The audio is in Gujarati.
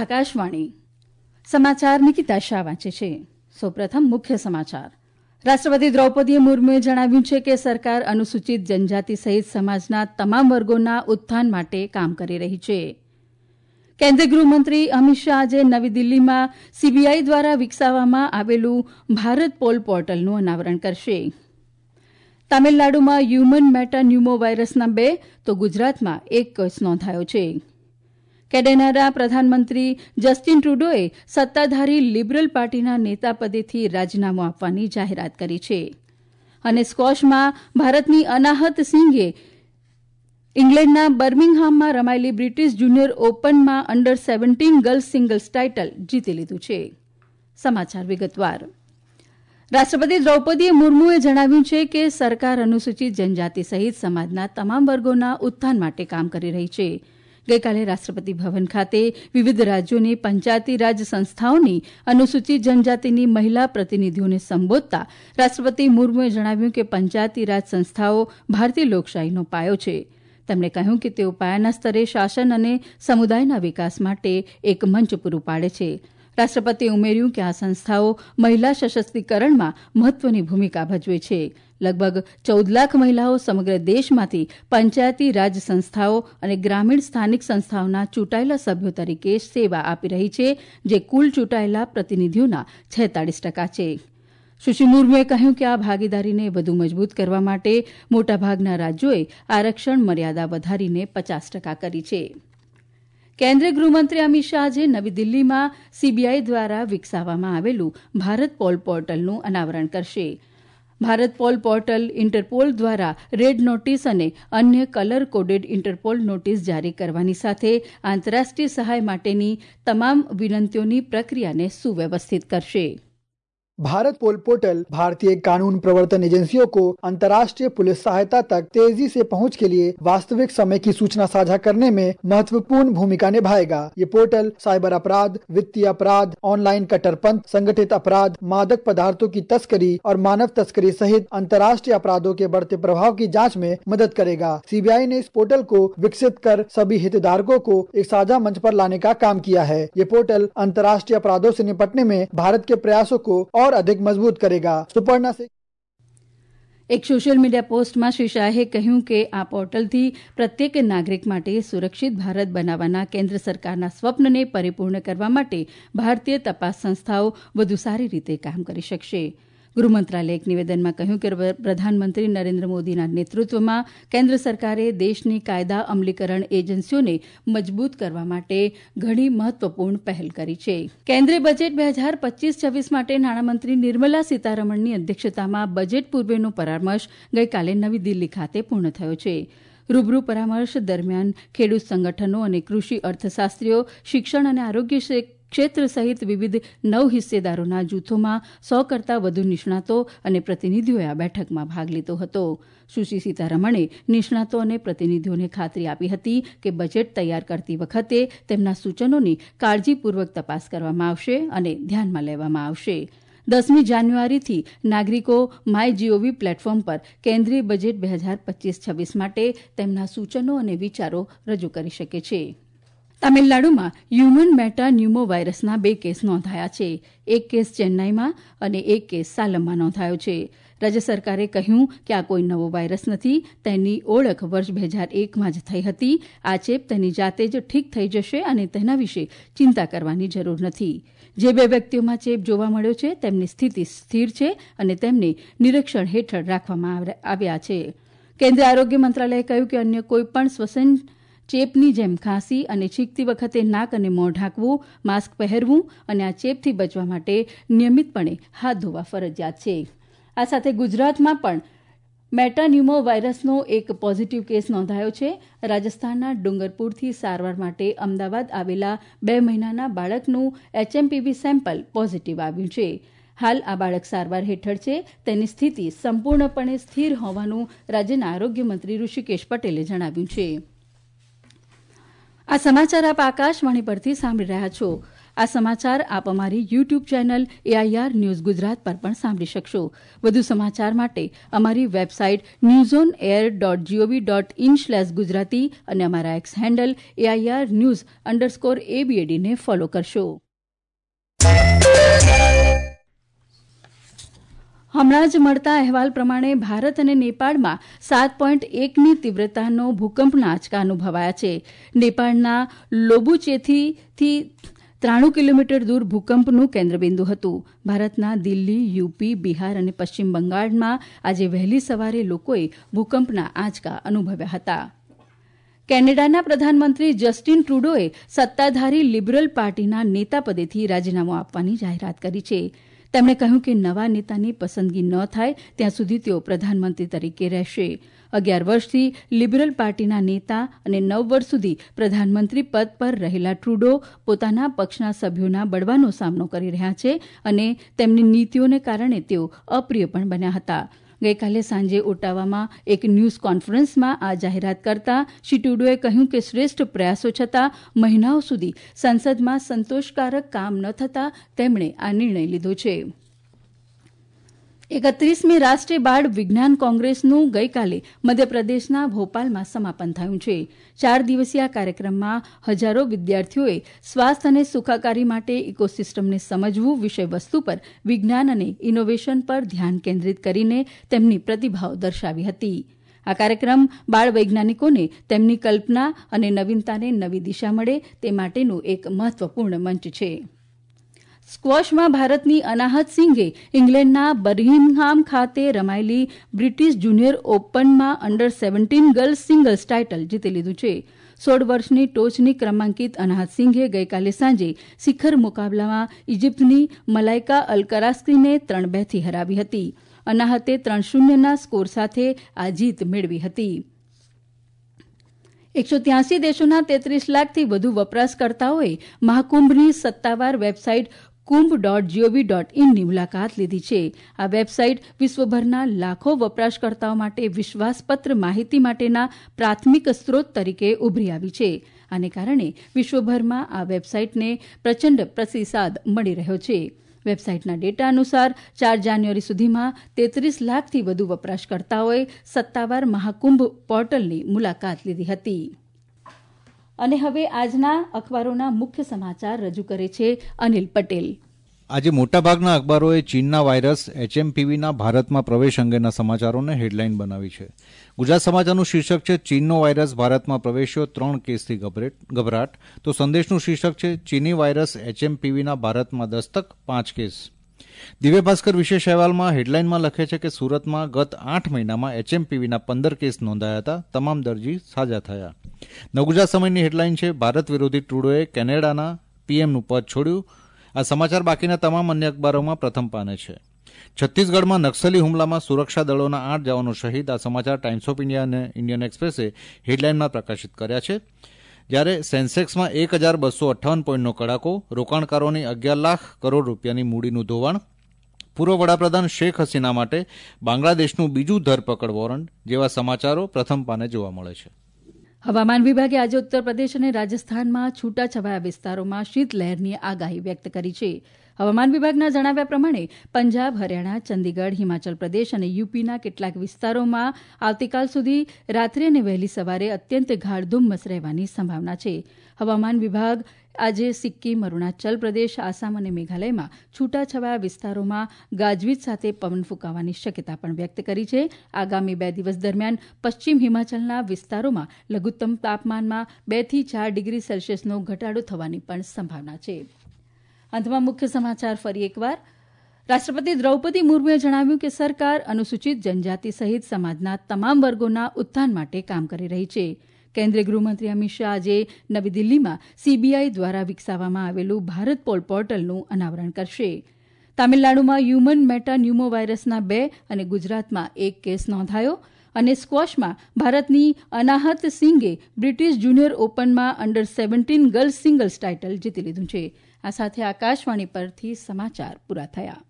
આકાશવાણી સમાચાર નિકિતા શાહ વાંચે છે. સૌપ્રથમ મુખ્ય સમાચાર. રાષ્ટ્રપતિ દ્રૌપદી મુર્મુએ જણાવ્યું છે કે સરકાર અનુસૂચિત જનજાતિ સહિત સમાજના તમામ વર્ગોના ઉત્થાન માટે કામ કરી રહી છે. કેન્દ્રીય ગૃહમંત્રી અમિત શાહ આજે નવી દિલ્હીમાં સીબીઆઈ દ્વારા વિકસાવવામાં આવેલું ભારત પોલ પોર્ટલનું અનાવરણ કરશે. તામિલનાડુમાં હ્યુમન મેટાન્યુમો વાયરસના 2 તો ગુજરાતમાં 1 કેસ નોંધાયો છે. કેનેડાના પ્રધાનમંત્રી જસ્ટિન ટ્રુડોએ સત્તાધારી લિબરલ પાર્ટીના નેતા પદેથી રાજીનામું આપવાની જાહેરાત કરી છે. અને સ્ક્વોશમાં ભારતની અનાહત સિંઘે ઇંગ્લેન્ડના બર્મિંગહામમાં રમાયેલી બ્રિટીશ જુનિયર ઓપનમાં અંડર 17 ગર્લ્સ સિંગલ્સ ટાઇટલ જીતી લીધું છે. સમાચાર વિગતવાર. રાષ્ટ્રપતિ દ્રૌપદી મુર્મુએ જણાવ્યું છે કે સરકાર અનુસૂચિત જનજાતિ સહિત સમાજના તમામ વર્ગોના ઉત્થાન માટે કામ કરી રહી છે. ગઈકાલે રાષ્ટ્રપતિ ભવન ખાતે વિવિધ રાજ્યોની પંચાયતી રાજ સંસ્થાઓની અનુસૂચિત જનજાતિની મહિલા પ્રતિનિધિઓને સંબોધતા રાષ્ટ્રપતિ મુર્મુએ જણાવ્યું કે પંચાયતી રાજ સંસ્થાઓ ભારતીય લોકશાહીનો પાયો છે. તેમણે કહ્યું કે તેઓ પાયાના સ્તરે શાસન અને સમુદાયના વિકાસ માટે એક મંચ પૂરું પાડે છે. રાષ્ટ્રપતિએ ઉમેર્યું કે આ સંસ્થાઓ મહિલા સશક્તિકરણમાં મહત્વની ભૂમિકા ભજવે છે. લગભગ 14 લાખ મહિલાઓ સમગ્ર દેશમાંથી પંચાયતી રાજ સંસ્થાઓ અને ગ્રામીણ સ્થાનિક સંસ્થાઓના ચૂંટાયેલા સભ્યો તરીકે સેવા આપી રહી છે, જે કુલ ચૂંટાયેલા પ્રતિનિધિઓના 46% છે. સુશ્રી મુર્મુએ કહ્યું કે આ ભાગીદારીને વધુ મજબૂત કરવા માટે મોટાભાગના રાજ્યોએ આરક્ષણ મર્યાદા વધારીને 50% કરી છે. કેન્દ્રીય ગૃહમંત્રી અમિત શાહ આજે નવી દિલ્હીમાં સીબીઆઈ દ્વારા વિકસાવવામાં આવેલું ભારત પોલ પોર્ટલનું અનાવરણ કરશે. ભારત પોલ પોર્ટલ ઇન્ટરપોલ દ્વારા રેડ નોટિસ અને અન્ય કલર કોડેડ ઇન્ટરપોલ નોટિસ જારી કરવાની સાથે આંતરરાષ્ટ્રીય સહાય માટેની તમામ વિનંતીઓની પ્રક્રિયાને સુવ્યવસ્થિત કરશે. भारत पोल पोर्टल भारतीय कानून प्रवर्तन एजेंसियों को अंतर्राष्ट्रीय पुलिस सहायता तक तेजी से पहुंच के लिए वास्तविक समय की सूचना साझा करने में महत्वपूर्ण भूमिका निभाएगा. ये पोर्टल साइबर अपराध, वित्तीय अपराध, ऑनलाइन कट्टरपंथ, संगठित अपराध, मादक पदार्थों की तस्करी और मानव तस्करी सहित अंतर्राष्ट्रीय अपराधों के बढ़ते प्रभाव की जांच में मदद करेगा. सीबीआई ने इस पोर्टल को विकसित कर सभी हितधारकों को एक साझा मंच पर लाने का काम किया है. ये पोर्टल अंतर्राष्ट्रीय अपराधों से निपटने में भारत के प्रयासों को और अधिक मजबूत करेगा. सुपर्णा से એક સોશિયલ મીડિયા પોસ્ટમાં શ્રી શાહે કહ્યું કે આ પોર્ટલથી પ્રત્યેક નાગરિક માટે સુરક્ષિત ભારત બનાવવાના કેન્દ્ર સરકારના સ્વપ્નને પરિપૂર્ણ કરવા માટે ભારતીય તપાસ સંસ્થાઓ વધુ સારી રીતે કામ કરી શકશે. ગૃહમંત્રાલયે એક નિવેદનમાં કહ્યું કે પ્રધાનમંત્રી નરેન્દ્ર મોદીના નેતૃત્વમાં કેન્દ્ર સરકારે દેશની કાયદા અમલીકરણ એજન્સીઓને મજબૂત કરવા માટે ઘણી મહત્વપૂર્ણ પહેલ કરી છે. કેન્દ્રીય બજેટ 2025-26 માટે નાણામંત્રી નિર્મલા સીતારમણની અધ્યક્ષતામાં બજેટ પૂર્વેનો પરામર્શ ગઈકાલે નવી દિલ્હી ખાતે પૂર્ણ થયો છે. રૂબરૂ પરામર્શ દરમિયાન ખેડૂત સંગઠનો અને કૃષિ અર્થશાસ્ત્રીઓ, શિક્ષણ અને આરોગ્ય ક્ષેત્ર સહિત વિવિધ 9 હિસ્સેદારોના જૂથોમાં 100 કરતાં વધુ નિષ્ણાતો અને પ્રતિનિધિઓએ આ બેઠકમાં ભાગ લીધો હતો. સુશ્રી સીતારમણે નિષ્ણાતો અને પ્રતિનિધિઓને ખાતરી આપી હતી કે બજેટ તૈયાર કરતી વખતે તેમના સૂચનોની કાળજીપૂર્વક તપાસ કરવામાં આવશે અને ધ્યાનમાં લેવામાં આવશે. 10મી જાન્યુઆરીથી નાગરિકો માય પ્લેટફોર્મ પર કેન્દ્રીય બજેટ 2025-26 માટે તેમના સૂચનો અને વિચારો રજૂ કરી શકે છે. તામિલનાડુમાં હ્યુમન મેટાન્યુમો વાયરસના 2 કેસ નોંધાયા છે. 1 કેસ ચેન્નાઈમાં અને 1 કેસ સાલમમાં નોંધાયો છે. રાજ્ય સરકારે કહ્યું કે આ કોઈ નવો વાયરસ નથી. તેની ઓળખ વર્ષ 2001માં જ થઈ હતી. આ ચેપ તેની જાતે જ ઠીક થઈ જશે અને તેના વિશે ચિંતા કરવાની જરૂર નથી. જે 2 વ્યક્તિઓમાં ચેપ જોવા મળ્યો છે તેમની સ્થિતિ સ્થિર છે અને તેમને નિરીક્ષણ હેઠળ રાખવામાં આવ્યા છે. કેન્દ્રીય આરોગ્ય મંત્રાલયે કહ્યું કે અન્ય કોઈપણ શ્વસન ચેપની જેમ ખાંસી અને છીંકતી વખતે નાક અને મોં ઢાંકવું, માસ્ક પહેરવું અને આ ચેપથી બચવા માટે નિયમિતપણે હાથ ધોવા ફરજિયાત છે. આ સાથે ગુજરાતમાં પણ મેટાન્યુમો વાયરસનો એક પોઝિટિવ કેસ નોંધાયો છે. રાજસ્થાનના ડુંગરપુરથી સારવાર માટે અમદાવાદ આવેલા 2 મહિનાના બાળકનું HMPV સેમ્પલ પોઝિટિવ આવ્યું છે. હાલ આ બાળક સારવાર હેઠળ છે. તેની સ્થિતિ સંપૂર્ણપણે સ્થિર હોવાનું રાજ્યના આરોગ્ય મંત્રી ઋષિકેશ પટેલે જણાવ્યું છે. આ સમાચાર આપ આકાશવાણી પરથી સાંભળી રહ્યા છો. આ સમાચાર આપ અમારી YouTube channel AIR news Gujarat પર પણ સાંભળી શકશો. વધુ સમાચાર માટે અમારી વેબસાઇટ newsonair.gov.in/gujarati અને અમારા એક્સ હેન્ડલ AIR_news_ABAD ને ફોલો કરશો. હમણાં જ મળતા અહેવાલ પ્રમાણે ભારત અને નેપાળમાં 7.1ની તીવ્રતાનો ભૂકંપના આંચકા અનુભવાયા છે. નેપાળના લોબુચેથી 93 કિલોમીટર દૂર ભૂકંપનું કેન્દ્રબિંદુ હતું. ભારતના દિલ્હી, યુપી, બિહાર અને પશ્ચિમ બંગાળમાં આજે વહેલી સવારે લોકોએ ભૂકંપના આંચકા અનુભવ્યા હતા. કેનેડાના પ્રધાનમંત્રી જસ્ટિન ટ્રુડોએ સત્તાધારી લિબરલ પાર્ટીના નેતાપદેથી રાજીનામું આપવાની જાહેરાત કરી છે. તેમણે કહ્યું કે નવા નેતાની પસંદગી ન થાય ત્યાં સુધી તેઓ પ્રધાનમંત્રી તરીકે રહેશે. 11 વર્ષથી લિબરલ પાર્ટીના નેતા અને 9 વર્ષ સુધી પ્રધાનમંત્રી પદ પર રહેલા ટ્રુડો પોતાના પક્ષના સભ્યોના બળવાનો સામનો કરી રહ્યા છે અને તેમની નીતિઓને કારણે તેઓ અપ્રિય પણ બન્યા હતા. ગઈકાલે સાંજે ઓટાવામાં એક ન્યૂઝ કોન્ફરન્સમાં આ જાહેરાત કરતા શ્રી ટ્રુડોએ કહ્યું કે શ્રેષ્ઠ પ્રયાસો છતાં મહિનાઓ સુધી સંસદમાં સંતોષકારક કામ ન થતાં તેમણે આ નિર્ણય લીધો છે. 31મી રાષ્ટ્રીય બાળ વિજ્ઞાન કોંગ્રેસનું ગઈકાલે મધ્યપ્રદેશના ભોપાલમાં સમાપન થયું છે. 4 દિવસીય આ કાર્યક્રમમાં હજારો વિદ્યાર્થીઓએ સ્વાસ્થ્ય અને સુખાકારી માટે ઇકોસિસ્ટમને સમજવું વિષયવસ્તુ પર વિજ્ઞાન અને ઇનોવેશન પર ધ્યાન કેન્દ્રિત કરીને તેમની પ્રતિભાઓ દર્શાવી હતી. આ કાર્યક્રમ બાળ વૈજ્ઞાનિકોને તેમની કલ્પના અને નવીનતાને નવી દિશા મળે તે માટેનું એક મહત્વપૂર્ણ મંચ છે. સ્ક્વોશમાં ભારતની અનાહત સિંઘે ઇંગ્લેન્ડના બર્મિંગહામ ખાતે રમાયેલી બ્રિટીશ જુનિયર ઓપનમાં અંડર 17 ગર્લ્સ સિંગલ્સ ટાઇટલ જીતી લીધું છે. 16 વર્ષની ટોચની ક્રમાંકિત અનાહત સિંઘે ગઈકાલે સાંજે શિખર મુકાબલામાં ઇજિપ્તની મલાઇકા અલકરાસ્કીને 3-2થી હરાવી હતી. અનાહતે 3-0ના સ્કોર સાથે આ જીત મેળવી હતી. 183 દેશોના 33 લાખથી વધુ વપરાશકર્તાઓએ મહાકુંભની સત્તાવાર વેબસાઇટ kumbh.gov.in ની મુલાકાત લીધી છે. આ વેબસાઇટ વિશ્વભરના લાખો વપરાશકર્તાઓ માટે વિશ્વાસપત્ર માહિતી માટેના પ્રાથમિક સ્ત્રોત તરીકે ઉભરી આવી છે. આને કારણે વિશ્વભરમાં આ વેબસાઇટને પ્રચંડ પ્રતિસાદ મળી રહ્યો છે. વેબસાઇટના ડેટા અનુસાર 4 જાન્યુઆરી સુધીમાં 33 લાખથી વધુ વપરાશકર્તાઓએ સત્તાવાર મહાકુંભ પોર્ટલની મુલાકાત લીધી હતી. અને હવે આજના અખબારોના મુખ્ય સમાચાર રજૂ કરે છે અનિલ પટેલ. આજે મોટાભાગના અખબારોએ ચીનના વાયરસ HMPVના ભારતમાં પ્રવેશ અંગેના સમાચારોને હેડલાઇન બનાવી છે. ગુજરાત સમાચારનું શીર્ષક છે ચીનનો વાયરસ ભારતમાં પ્રવેશ્યો 3 કેસથી ગભરાટ, તો સંદેશનું શીર્ષક છે ચીની વાયરસ HMPVના ભારતમાં દસ્તક 5 કેસ. દિવ્ય ભાસ્કર વિશેષ અહેવાલમાં હેડલાઇનમાં લખે છે કે સુરતમાં ગત 8 મહિનામાં HMPVના 15 કેસ નોંધાયા હતા. તમામ દર્દી સાજા થયા. નવગુજરાત સમયની હેડલાઇન છે ભારત વિરોધી ટ્રુડોએ કેનેડાના પીએમનું પદ છોડ્યું. આ સમાચાર બાકીના તમામ અન્ય અખબારોમાં પ્રથમ પાને છે. છત્તીસગઢમાં નક્સલી હુમલામાં સુરક્ષા દળોના 8 જવાનો શહીદ. આ સમાચાર ટાઇમ્સ ઓફ ઇન્ડિયા અને ઇન્ડિયન એક્સપ્રેસે હેડલાઇનમાં પ્રકાશિત કર્યા છે. જ્યારે સેન્સેક્સમાં 1258 પોઈન્ટનો કડાકો, રોકાણકારોની 11 લાખ કરોડ રૂપિયાની મૂડીનું ધોવાણ, પૂર્વ વડાપ્રધાન શેખ હસીના માટે બાંગ્લાદેશનું બીજું ધરપકડ વોરંટ જેવા સમાચારો પ્રથમ પાને જોવા મળે છે. હવામાન વિભાગે આજે ઉત્તર પ્રદેશ અને રાજસ્થાનમાં છૂટાછવાયા વિસ્તારોમાં શીતલહેરની આગાહી વ્યક્ત કરી છે. હવામાન વિભાગના જણાવ્યા પ્રમાણે પંજાબ, હરિયાણા, ચંદીગઢ, હિમાચલ પ્રદેશ અને યુપીના કેટલાક વિસ્તારોમાં આવતીકાલ સુધી રાત્રે અને વહેલી સવારે અત્યંત ગાઢ ધુમ્મસ રહેવાની સંભાવના છે. હવામાન વિભાગ આજે સિક્કિમ, અરુણાચલ પ્રદેશ, આસામ અને મેઘાલયમાં છૂટાછવાયા વિસ્તારોમાં ગાજવીજ સાથે પવન ફૂંકાવાની શક્યતા પણ વ્યક્ત કરી છે. આગામી 2 દિવસ દરમિયાન પશ્ચિમ હિમાચલના વિસ્તારોમાં લઘુત્તમ તાપમાનમાં 2 થી 4 ડિગ્રી સેલ્સિયસનો ઘટાડો થવાની પણ સંભાવના છે. અંતમાં મુખ્ય સમાચાર ફરી એકવાર. રાષ્ટ્રપતિ દ્રૌપદી મુર્મુએ જણાવ્યું કે સરકાર અનુસૂચિત જનજાતિ સહિત સમાજના તમામ વર્ગોના ઉત્થાન માટે કામ કરી રહી છે. કેન્દ્રીય ગૃહમંત્રી અમિત શાહ આજે નવી દિલ્હીમાં CBI દ્વારા વિકસાવવામાં આવેલું ભારત પોલ પોર્ટલનું અનાવરણ કરશે. તામિલનાડુમાં હ્યુમન મેટા ન્યુમો વાયરસના 2 અને ગુજરાતમાં 1 કેસ નોંધાયો. અને સ્ક્વોશમાં ભારતની અનાહત સિંઘે બ્રિટીશ જુનિયર ઓપનમાં અંડર 17 ગર્લ્સ સિંગલ્સ ટાઇટલ જીતી લીધું છે. આ સાથે આકાશવાણી પરથી સમાચાર પૂરા થયા.